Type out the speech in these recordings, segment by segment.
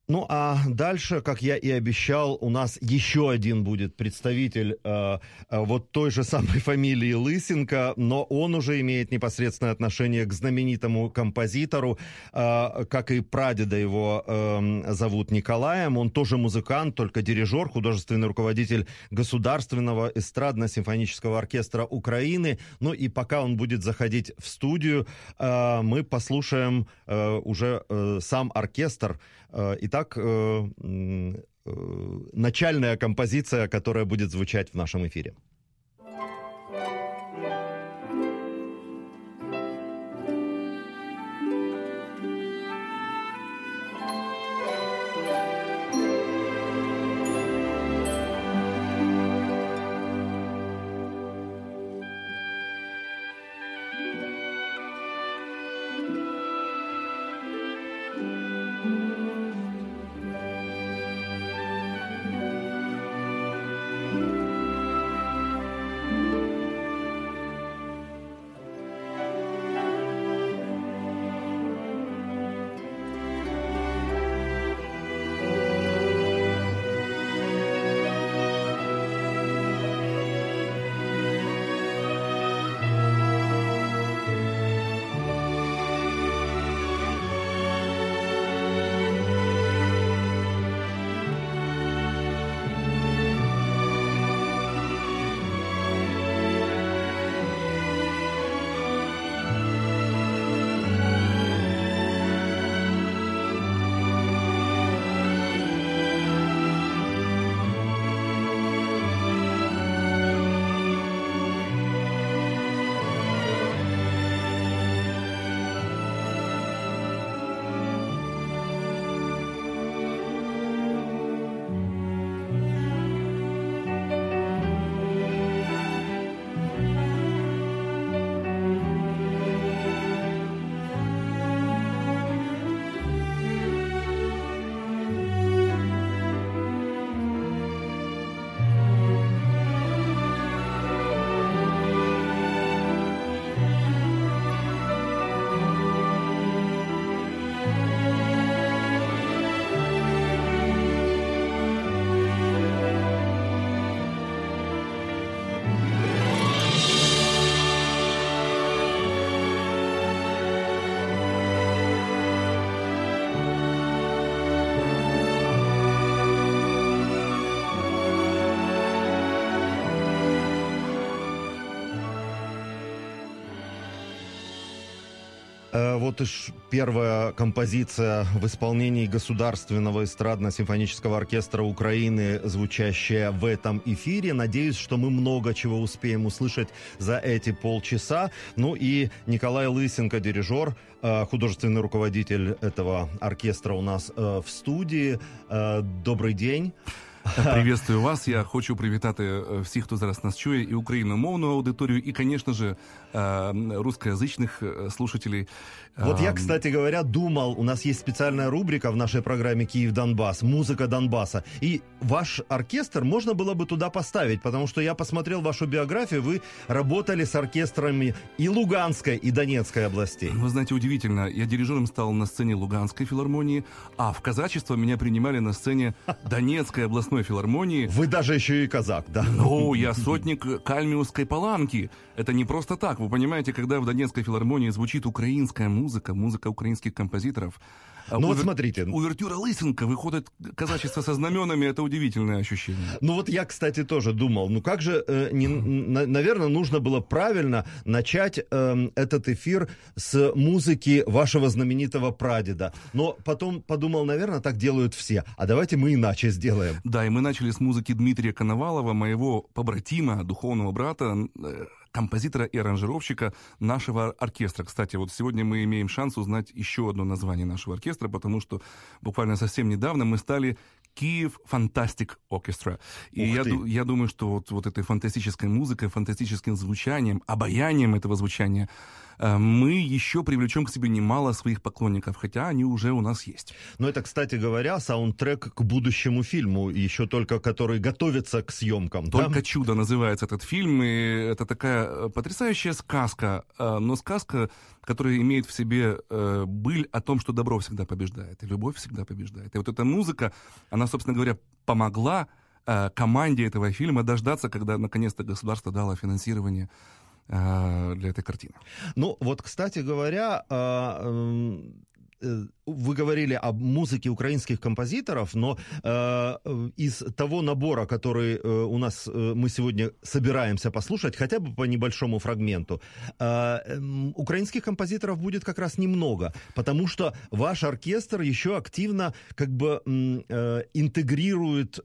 Ну, а дальше, как я и обещал, у нас еще один будет представитель вот той же самой фамилии Лысенко, но он уже имеет непосредственное отношение к знаменитому композитору, как и прадеда его зовут Николаем. Он тоже музыкант, только дирижер, художественный руководитель Государственного эстрадно-симфонического оркестра Украины. Ну и пока он будет заходить в студию, мы послушаем уже сам оркестр. Итак, начальная композиция, которая будет звучать в нашем эфире. Вот и первая композиция в исполнении Государственного эстрадно-симфонического оркестра Украины, звучащая в этом эфире. Надеюсь, что мы много чего успеем услышать за эти полчаса. Ну и Николай Лысенко, дирижер, художественный руководитель этого оркестра у нас в студії. Добрий день. Приветствую вас. Я хочу привітати всіх, хто зараз нас чує, і україномовну аудиторію, и, конечно же, русскоязычных слушателей. Вот я, кстати говоря, думал, у нас есть специальная рубрика в нашей программе «Киев-Донбасс», «Музыка Донбасса», и ваш оркестр можно было бы туда поставить, потому что я посмотрел вашу биографию, вы работали с оркестрами и Луганской, и Донецкой областей. Вы знаете, удивительно, я дирижером стал на сцене Луганской филармонии, а в казачество меня принимали на сцене Донецкой областной филармонии. Вы даже еще и казак, да? Ну, я сотник Кальмиусской паланки. Это не просто так. Вы понимаете, когда в Донецкой филармонии звучит украинская музыка, музыка украинских композиторов. Ну вот смотрите. Увертюра Лысенко, выходит казачество со знаменами, это удивительное ощущение. Ну вот я, кстати, тоже думал, ну как же, наверное, нужно было правильно начать этот эфир с музыки вашего знаменитого прадеда. Но потом подумал, наверное, так делают все. А давайте мы иначе сделаем. Да, и мы начали с музыки Дмитрия Коновалова, моего побратима, духовного брата, композитора и аранжировщика нашего оркестра. Кстати, вот сегодня мы имеем шанс узнать еще одно название нашего оркестра, потому что буквально совсем недавно мы стали Kyiv Fantastic Orchestra. И я думаю, что вот этой фантастической музыкой, фантастическим звучанием, обаянием этого звучания мы еще привлечем к себе немало своих поклонников, хотя они уже у нас есть. Но это, кстати говоря, саундтрек к будущему фильму, еще только который готовится к съемкам. «Только чудо» называется этот фильм, и это такая потрясающая сказка, но сказка, которая имеет в себе быль о том, что добро всегда побеждает, и любовь всегда побеждает. И вот эта музыка, она, собственно говоря, помогла команде этого фильма дождаться, когда наконец-то государство дало финансирование для этой картины. Ну, вот, кстати говоря, вы говорили об музыке украинских композиторов, но из того набора, который у нас мы сегодня собираемся послушать, хотя бы по небольшому фрагменту, украинских композиторов будет как раз немного, потому что ваш оркестр еще активно как бы интегрирует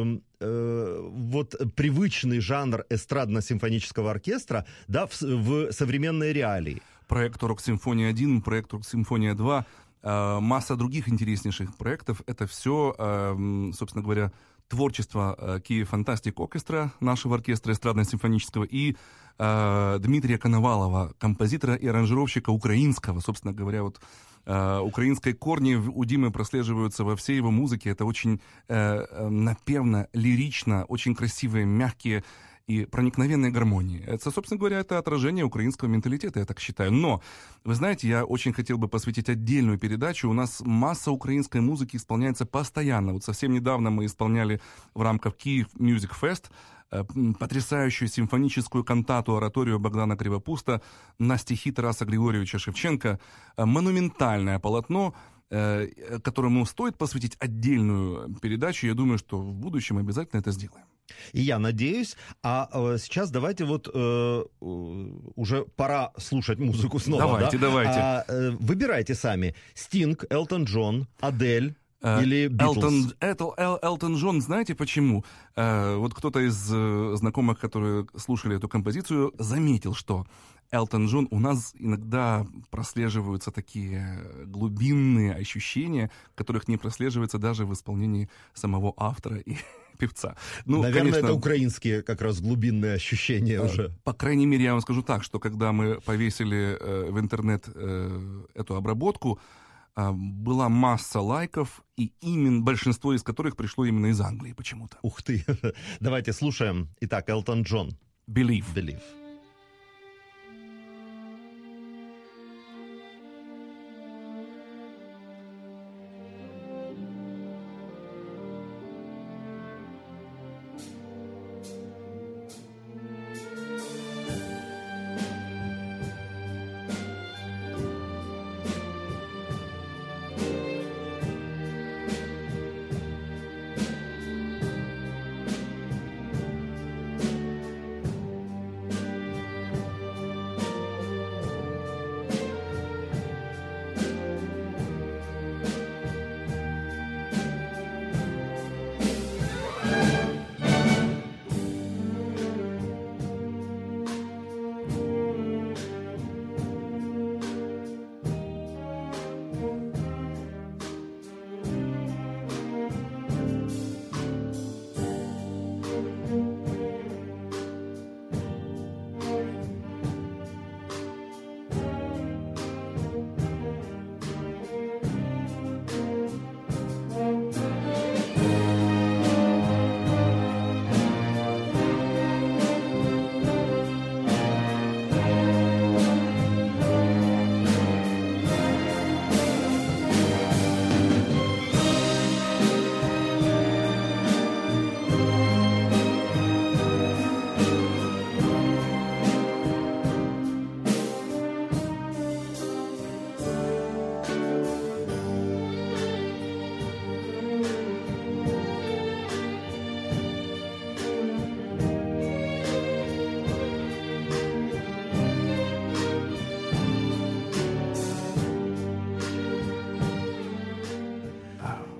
вот привычный жанр эстрадно-симфонического оркестра, да, в современные реалии. Проект «Рок-симфония-1», проект «Рок-симфония-2», масса других интереснейших проектов. Это все, собственно говоря, творчество Kyiv Fantastic Orchestra, нашего оркестра эстрадно-симфонического, и Дмитрия Коновалова, композитора и аранжировщика украинского. Собственно говоря, вот украинские корни у Димы прослеживаются во всей его музыке. Это очень напевно, лирично, очень красивые, мягкие и проникновенные гармонии. Это, собственно говоря, это отражение украинского менталитета, я так считаю. Но, вы знаете, я очень хотел бы посвятить отдельную передачу. У нас масса украинской музыки исполняется постоянно. Вот совсем недавно мы исполняли в рамках Kyiv Music Fest потрясающую симфоническую кантату, ораторию Богдана Кривопуста на стихи Тараса Григорьевича Шевченко. Монументальное полотно, которому стоит посвятить отдельную передачу. Я думаю, что в будущем обязательно это сделаем. И я надеюсь. А сейчас давайте вот уже пора слушать музыку снова. Давайте. Выбирайте сами. Стинг, Элтон Джон, Адель или Битлз. Элтон Джон, знаете почему? Вот кто-то из знакомых, которые слушали эту композицию, заметил, что Элтон Джон, у нас иногда прослеживаются такие глубинные ощущения, которых не прослеживается даже в исполнении самого автора и певца. Ну, наверное, конечно, это украинские как раз глубинные ощущения уже. По крайней мере, я вам скажу так, что когда мы повесили в интернет эту обработку, была масса лайков, и именно большинство из которых пришло именно из Англии почему-то. Ух ты! Давайте слушаем. Итак, Элтон Джон. Believe.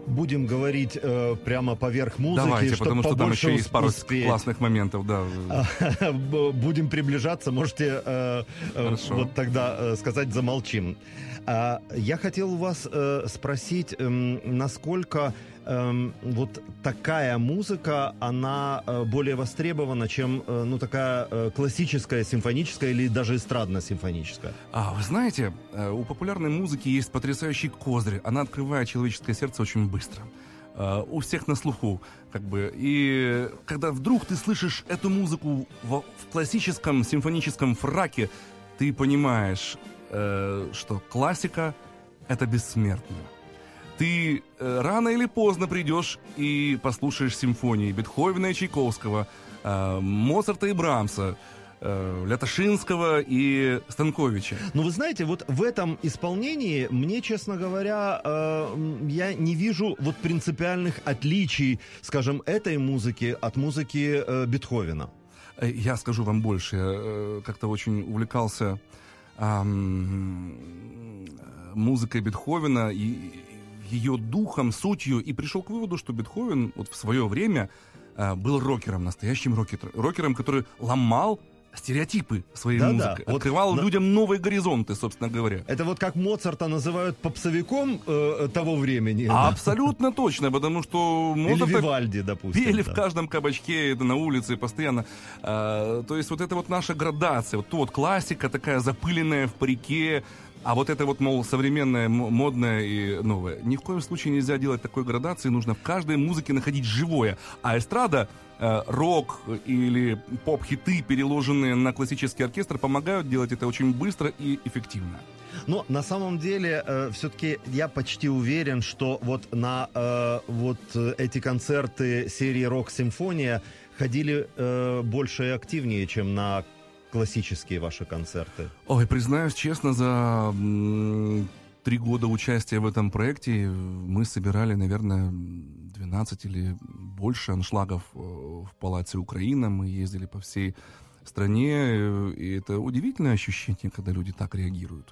будем говорить прямо поверх музыки, давайте, потому что там еще есть пару классных моментов, да. Будем приближаться, можете вот тогда сказать «замолчим». Я хотел у вас спросить, насколько вот такая музыка, она более востребована, чем такая классическая, симфоническая или даже эстрадно-симфоническая? Вы знаете, у популярной музыки есть потрясающий козырь. Она открывает человеческое сердце очень быстро. У всех на слуху, как бы. И когда вдруг ты слышишь эту музыку в классическом симфоническом фраке, ты понимаешь, что классика — это бессмертно. Ты рано или поздно придешь и послушаешь симфонии Бетховена и Чайковского, Моцарта и Брамса, Лятошинского и Станковича. Ну, вы знаете, вот в этом исполнении мне, честно говоря, я не вижу вот принципиальных отличий, скажем, этой музыки от музыки Бетховена. Я скажу вам больше. Я как-то очень увлекался музыкой Бетховена и ее духом, сутью, и пришел к выводу, что Бетховен вот в свое время был рокером, настоящим рокером, который ломал стереотипы своей музыки, открывал людям новые горизонты, собственно говоря. Это вот как Моцарта называют попсовиком того времени. Абсолютно точно, потому что Моцарта или Вивальди, допустим, пели в каждом кабачке, на улице постоянно. То есть вот это вот наша градация, вот классика такая запыленная в парике, а вот это вот, мол, современное, модное и новое. Ни в коем случае нельзя делать такой градации, нужно в каждой музыке находить живое. А эстрада, рок или поп-хиты, переложенные на классический оркестр, помогают делать это очень быстро и эффективно. Но на самом деле все-таки я почти уверен, что вот на вот эти концерты серии «Рок-симфония» ходили больше и активнее, чем на классические ваши концерты. Ой, признаюсь честно, за 3 года участия в этом проекте мы собирали, наверное, 12 или больше аншлагов в Палаце Украина. Мы ездили по всей стране, и это удивительное ощущение, когда люди так реагируют.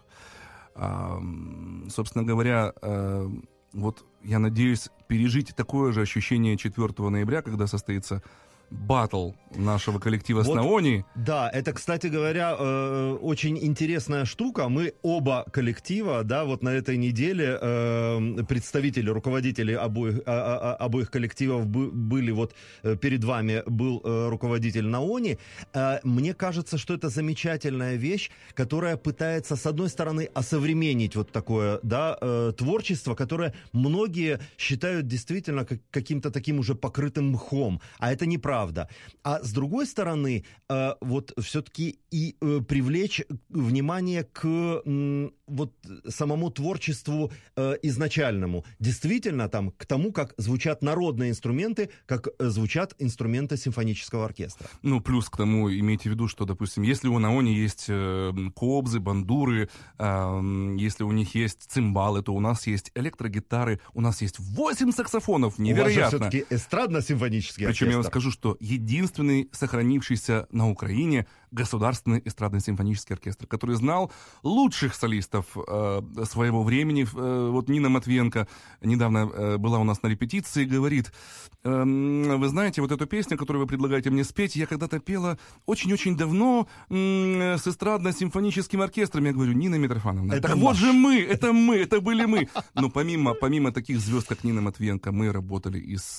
Собственно говоря, вот я надеюсь пережить такое же ощущение 4 ноября, когда состоится баттл нашего коллектива с Наони. Да, это, кстати говоря, очень интересная штука. Мы оба коллектива, да, вот на этой неделе представители, руководители обоих коллективов были вот перед вами, был руководитель Наони. Мне кажется, что это замечательная вещь, которая пытается, с одной стороны, осовременить вот такое, да, творчество, которое многие считают действительно каким-то таким уже покрытым мхом, а это неправда. А с другой стороны, вот все-таки и привлечь внимание к вот самому творчеству изначальному. Действительно, там, к тому, как звучат народные инструменты, как звучат инструменты симфонического оркестра. Ну, плюс к тому, имейте в виду, что, допустим, если у Наони есть кобзы, бандуры, если у них есть цимбалы, то у нас есть электрогитары, у нас есть 8 саксофонов, невероятно. У вас же все-таки эстрадно-симфонический оркестр. Причем я вам скажу, что единственный сохранившийся на Украине государственный эстрадно-симфонический оркестр, который знал лучших солистов своего времени. Вот Нина Матвиенко недавно была у нас на репетиции и говорит: вы знаете, вот эту песню, которую вы предлагаете мне спеть, я когда-то пела очень-очень давно с эстрадно-симфоническим оркестром. Я говорю: Нина Митрофановна, это так вот же мы, это были мы. Но помимо таких звезд, как Нина Матвиенко, мы работали и с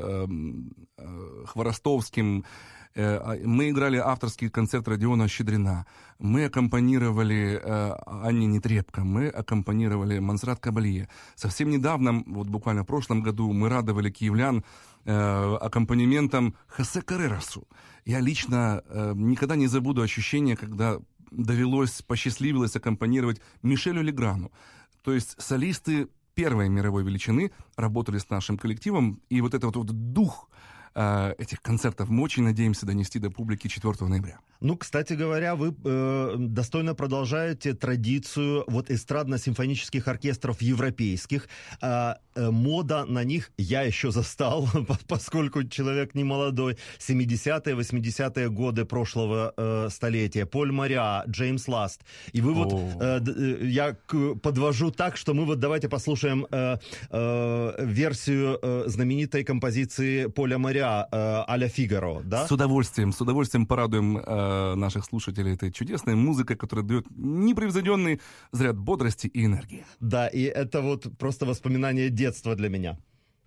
Хворостовским, мы играли авторский концерт Родиона Щедрина, мы аккомпанировали Анне Нетребко, мы аккомпанировали Монсеррат Кабалье. Совсем недавно, вот буквально в прошлом году, мы радовали киевлян аккомпанементом Хосе Каррерасу. Я лично никогда не забуду ощущение, когда посчастливилось аккомпанировать Мишелю Леграну. То есть солисты первой мировой величины работали с нашим коллективом, и вот этот вот дух этих концертов мы очень надеемся донести до публики 4 ноября. Ну, кстати говоря, вы достойно продолжаете традицию вот эстрадно-симфонических оркестров европейских. Мода на них я еще застал, поскольку человек не молодой. 70-е, 80-е годы прошлого столетия. Поль Маря, Джеймс Ласт. И вы вот, я подвожу так, что мы вот давайте послушаем версию знаменитой композиции Поля Маря «А-ля Фигаро», да? С удовольствием порадуем наших слушателей этой чудесной музыкой, которая дает непревзойденный заряд бодрости и энергии. Да, и это вот просто воспоминание детства для меня.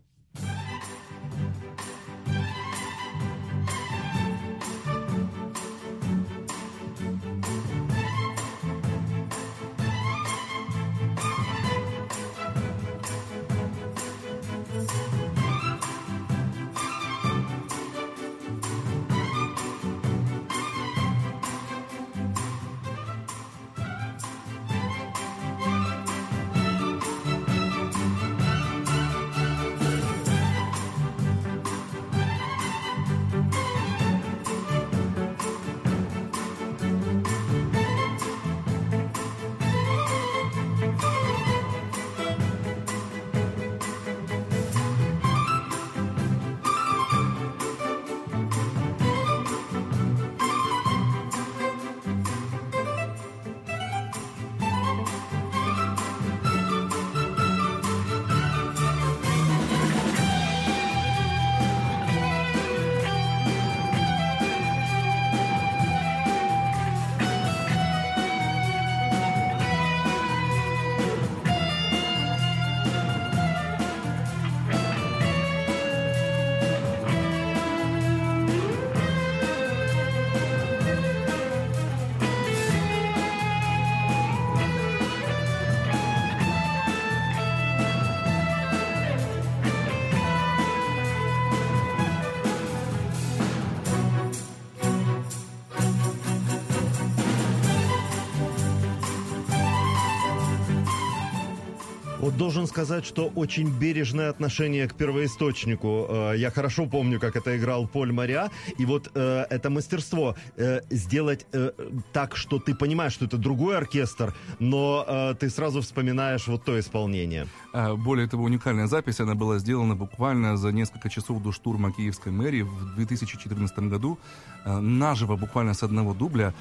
Вот должен сказать, что очень бережное отношение к первоисточнику. Я хорошо помню, как это играл Поль Маря. И вот это мастерство сделать так, что ты понимаешь, что это другой оркестр, но ты сразу вспоминаешь вот то исполнение. Более того, уникальная запись, она была сделана буквально за несколько часов до штурма Киевской мэрии в 2014 году. Наживо, буквально с одного дубля.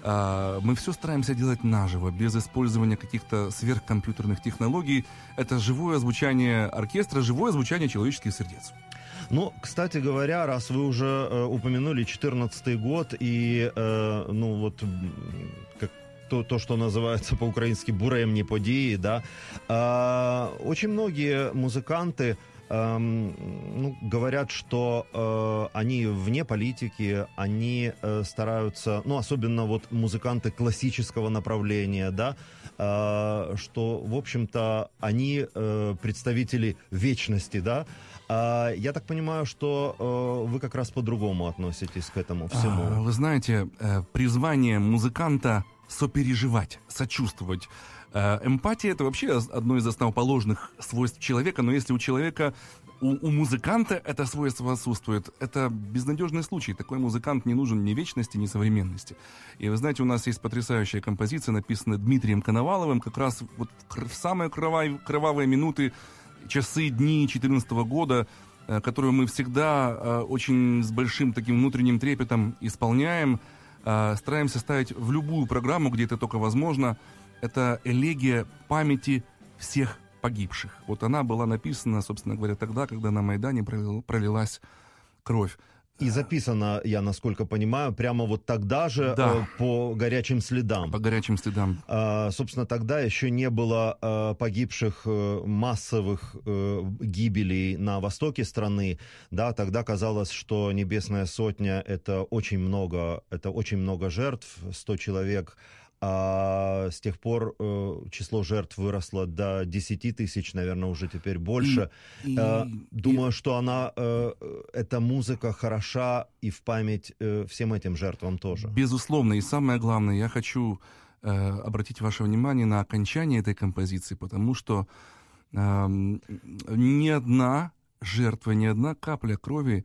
Мы все стараемся делать наживо, без использования каких-то сверхкомпьютерных технологий. Это живое звучание оркестра, живое звучание человеческих сердец. Ну, кстати говоря, раз вы уже упомянули 2014 год и, ну вот, как то, что называется по-украински «буремні події», да, очень многие музыканты говорят, что они вне политики, они стараются, ну, особенно вот музыканты классического направления, да, что, в общем-то, они представители вечности, да. Я так понимаю, что вы как раз по-другому относитесь к этому всему. Вы знаете, призвание музыканта сопереживать, сочувствовать. Эмпатия — это вообще одно из основоположных свойств человека, но если у человека, у музыканта это свойство отсутствует, это безнадежный случай. Такой музыкант не нужен ни вечности, ни современности. И вы знаете, у нас есть потрясающая композиция, написанная Дмитрием Коноваловым, как раз вот в самые кровавые минуты, часы, дни 2014 года, которую мы всегда очень с большим таким внутренним трепетом исполняем, стараемся ставить в любую программу, где это только возможно. Это элегия памяти всех погибших. Вот она была написана, собственно говоря, тогда, когда на Майдане пролилась кровь. И записана, я насколько понимаю, прямо вот тогда же, да, по горячим следам. По горячим следам. Собственно, тогда еще не было погибших, массовых гибелей на востоке страны. Да, тогда казалось, что Небесная Сотня — это очень много жертв, 100 человек. А с тех пор число жертв выросло до 10 тысяч, наверное, уже теперь больше. Думаю, что эта музыка хороша и в память всем этим жертвам тоже. Безусловно. И самое главное, я хочу обратить ваше внимание на окончание этой композиции, потому что ни одна жертва, ни одна капля крови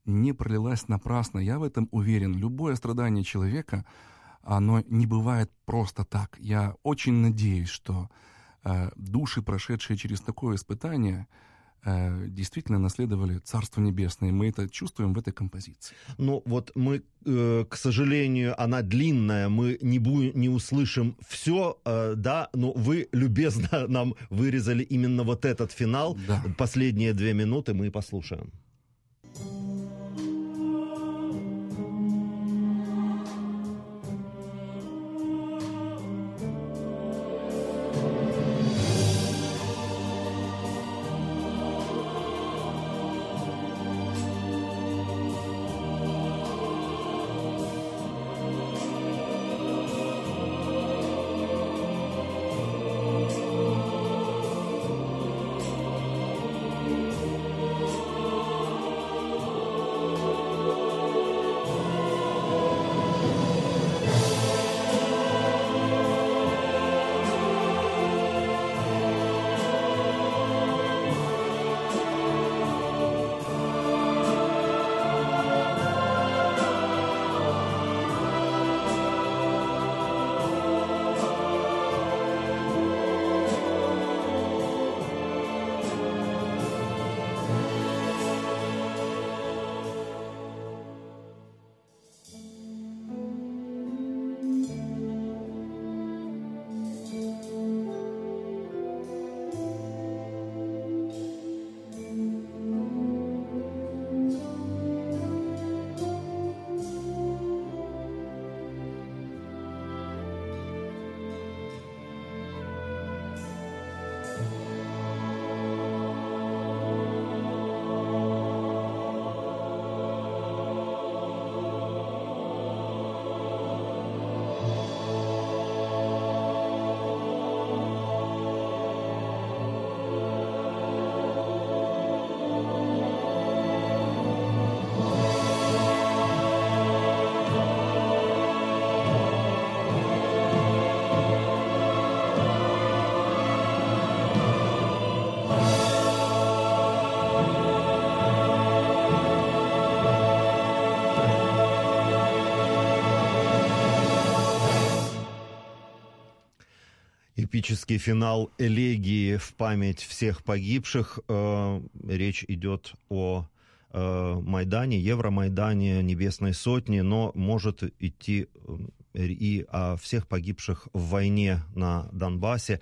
не пролилась напрасно. Я в этом уверен. Любое страдание человека, оно не бывает просто так. Я очень надеюсь, что души, прошедшие через такое испытание, действительно наследовали Царство Небесное. Мы это чувствуем в этой композиции. Ну вот мы, к сожалению, она длинная, мы не услышим все, да, но вы любезно нам вырезали именно вот этот финал. Да. Последние 2 минуты мы послушаем. Эпический финал элегии в память всех погибших. Речь идет о Майдане, Евромайдане, Небесной Сотне, но может идти и о всех погибших в войне на Донбассе.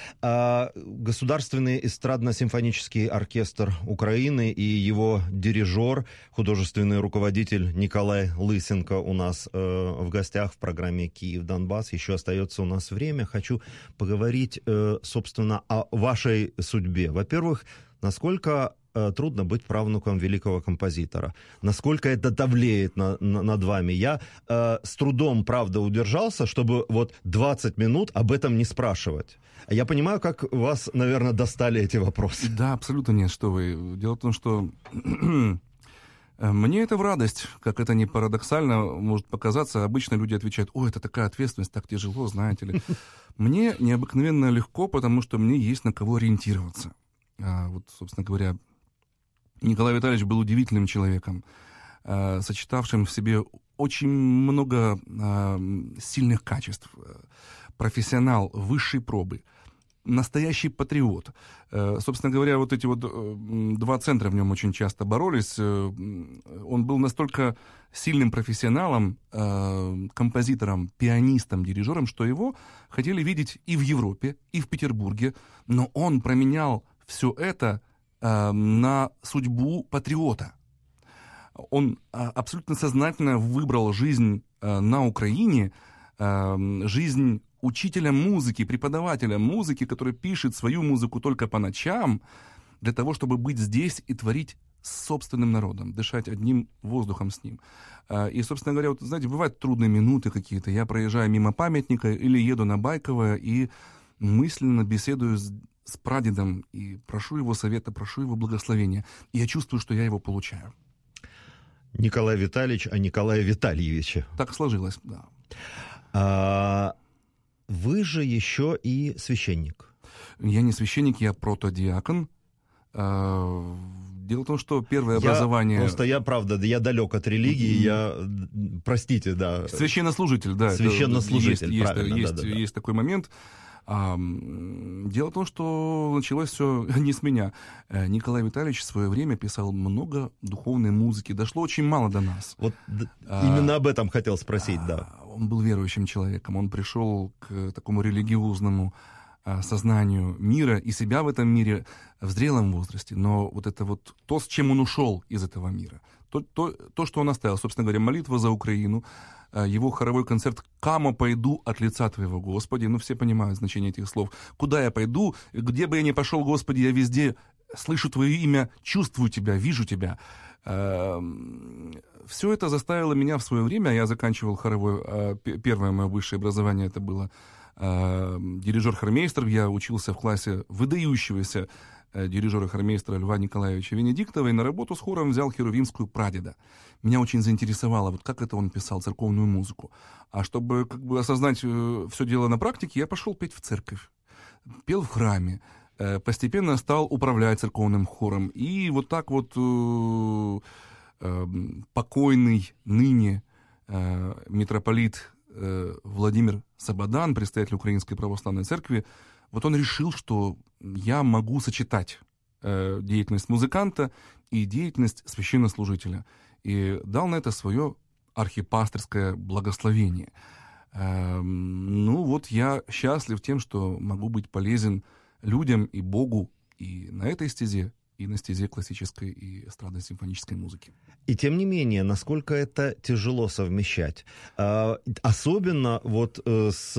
Государственный эстрадно-симфонический оркестр Украины и его дирижер, художественный руководитель Николай Лысенко у нас в гостях в программе «Киев-Донбасс». Еще остается у нас время. Хочу поговорить, собственно, о вашей судьбе. Во-первых, насколько трудно быть правнуком великого композитора. Насколько это давлеет над вами. Я с трудом, правда, удержался, чтобы вот 20 минут об этом не спрашивать. Я понимаю, как вас, наверное, достали эти вопросы. Да, абсолютно нет, что вы. Дело в том, что мне это в радость, как это ни парадоксально может показаться. Обычно люди отвечают: ой, это такая ответственность, так тяжело, знаете ли. Мне необыкновенно легко, потому что мне есть на кого ориентироваться. Вот, собственно говоря, Николай Витальевич был удивительным человеком, сочетавшим в себе очень много сильных качеств. Профессионал высшей пробы, настоящий патриот. Собственно говоря, вот эти вот два центра в нем очень часто боролись. Он был настолько сильным профессионалом, композитором, пианистом, дирижером, что его хотели видеть и в Европе, и в Петербурге. Но он променял все это на судьбу патриота. Он абсолютно сознательно выбрал жизнь на Украине, жизнь учителя музыки, преподавателя музыки, который пишет свою музыку только по ночам, для того, чтобы быть здесь и творить с собственным народом, дышать одним воздухом с ним. И, собственно говоря, вот, знаете, бывают трудные минуты какие-то. Я проезжаю мимо памятника или еду на Байковое и мысленно беседую с прадедом и прошу его совета, прошу его благословения. И я чувствую, что я его получаю. Николай Витальевич о Николае Витальевиче. Так сложилось, да. Вы же еще и священник. Я не священник, я протодиакон. Дело в том, что первое образование... Я, правда, я далек от религии, простите, да. Священнослужитель, да. Священнослужитель, есть такой момент. Дело в том, что началось все не с меня. Николай Витальевич в свое время писал много духовной музыки. Дошло очень мало до нас. Вот именно об этом хотел спросить, да. Он был верующим человеком. Он пришел к такому религиозному сознанию мира и себя в этом мире в зрелом возрасте. Но вот это вот то, с чем он ушел из этого мира, то, что он оставил, собственно говоря, молитва за Украину, его хоровой концерт «Кама пойду от лица Твоего, Господи». Ну, все понимают значение этих слов. Куда я пойду, где бы я ни пошел, Господи, я везде слышу Твое имя, чувствую Тебя, вижу Тебя. Все это заставило меня в свое время, я заканчивал хоровое, первое мое высшее образование, это было дирижер-хормейстер, я учился в классе выдающегося дирижера-хормейстера Льва Николаевича Венедиктова, и на работу с хором взял херувимскую «Прадеда». Меня очень заинтересовало, вот как это он писал церковную музыку. А чтобы как бы осознать все дело на практике, я пошел петь в церковь, пел в храме, постепенно стал управлять церковным хором. И вот так вот покойный ныне митрополит Владимир Сабадан, предстоятель Украинской православной церкви, вот он решил, что я могу сочетать деятельность музыканта и деятельность священнослужителя. И дал на это свое архипасторское благословение. Ну вот я счастлив тем, что могу быть полезен людям и Богу и на этой стезе, и на стезе классической и эстрадно-симфонической музыки. И тем не менее, насколько это тяжело совмещать. Особенно вот с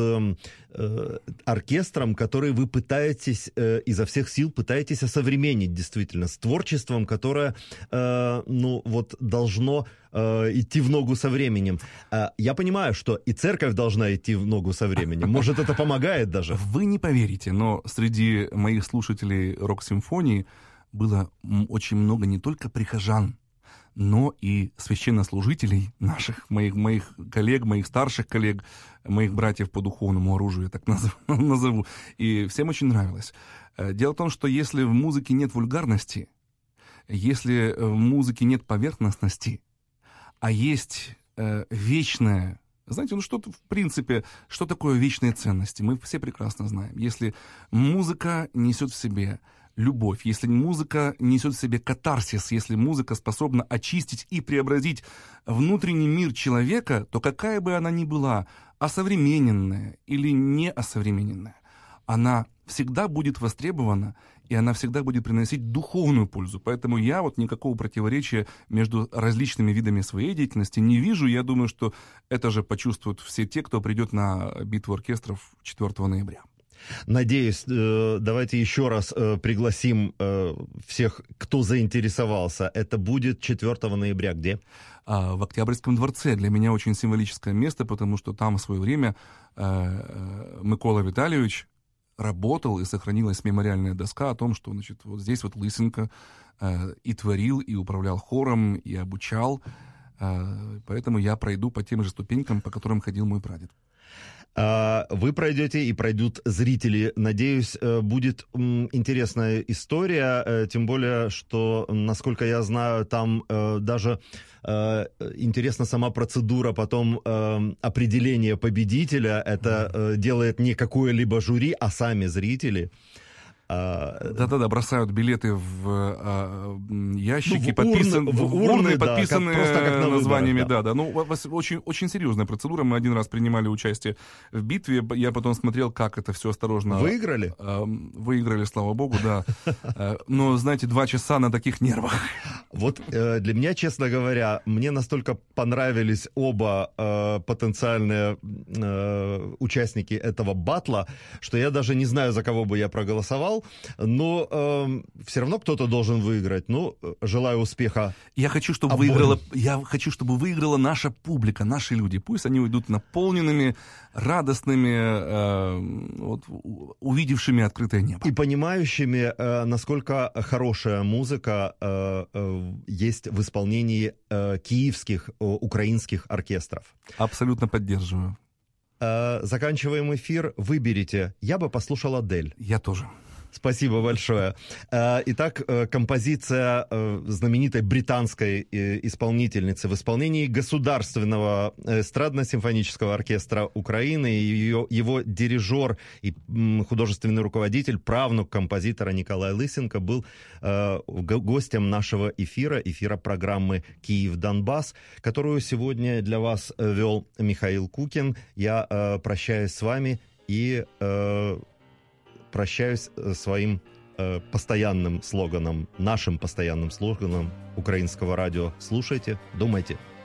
оркестром, который вы пытаетесь, изо всех сил пытаетесь осовременить действительно, с творчеством, которое, ну вот, должно идти в ногу со временем. Я понимаю, что и церковь должна идти в ногу со временем. Может, это помогает даже? Вы не поверите, но среди моих слушателей рок-симфонии было очень много не только прихожан, но и священнослужителей наших, моих коллег, моих старших коллег, моих братьев по духовному оружию, я так назову. И всем очень нравилось. Дело в том, что если в музыке нет вульгарности, если в музыке нет поверхностности, а есть вечное... Знаете, ну что в принципе, что такое вечные ценности? Мы все прекрасно знаем. Если музыка несет в себе любовь, если музыка несет в себе катарсис, если музыка способна очистить и преобразить внутренний мир человека, то какая бы она ни была, осовремененная или не осовремененная, она всегда будет востребована, и она всегда будет приносить духовную пользу. Поэтому я вот никакого противоречия между различными видами своей деятельности не вижу. Я думаю, что это же почувствуют все те, кто придет на битву оркестров 4 ноября. Надеюсь, давайте еще раз пригласим всех, кто заинтересовался. Это будет 4 ноября где? В Октябрьском дворце. Для меня очень символическое место, потому что там в свое время Микола Витальевич работал, и сохранилась мемориальная доска о том, что, значит, вот здесь вот Лысенко и творил, и управлял хором, и обучал. Поэтому я пройду по тем же ступенькам, по которым ходил мой прадед. Вы пройдете, и пройдут зрители. Надеюсь, будет интересная история, тем более, что, насколько я знаю, там даже интересна сама процедура потом определения победителя. Это делает не какое-либо жюри, а сами зрители. Да-да-да, бросают билеты в ящики, в урны, подписанные просто как на названиями. выборах, да. Ну, очень, очень серьезная процедура. Мы один раз принимали участие в битве. Я потом смотрел, как это все осторожно... Выиграли? Выиграли, слава богу, да. Но, знаете, 2 часа на таких нервах. Вот для меня, честно говоря, мне настолько понравились оба потенциальные участники этого батла, что я даже не знаю, за кого бы я проголосовал. Но все равно кто-то должен выиграть. Ну, желаю успеха. Я хочу, чтобы выиграла наша публика, наши люди. Пусть они уйдут наполненными, радостными, вот, увидевшими открытое небо. И понимающими, насколько хорошая музыка есть в исполнении киевских, украинских оркестров. Абсолютно поддерживаю. Заканчиваем эфир. Выберите. Я бы послушал Адель. Я тоже. Спасибо большое. Итак, композиция знаменитой британской исполнительницы в исполнении Государственного эстрадно-симфонического оркестра Украины. Его дирижер и художественный руководитель, правнук композитора Николай Лысенко, был гостем нашего эфира программы «Киев-Донбасс», которую сегодня для вас вел Михаил Кукин. Я прощаюсь с вами и прощаюсь своим постоянным слоганом, нашим постоянным слоганом украинского радио. Слушайте, думайте.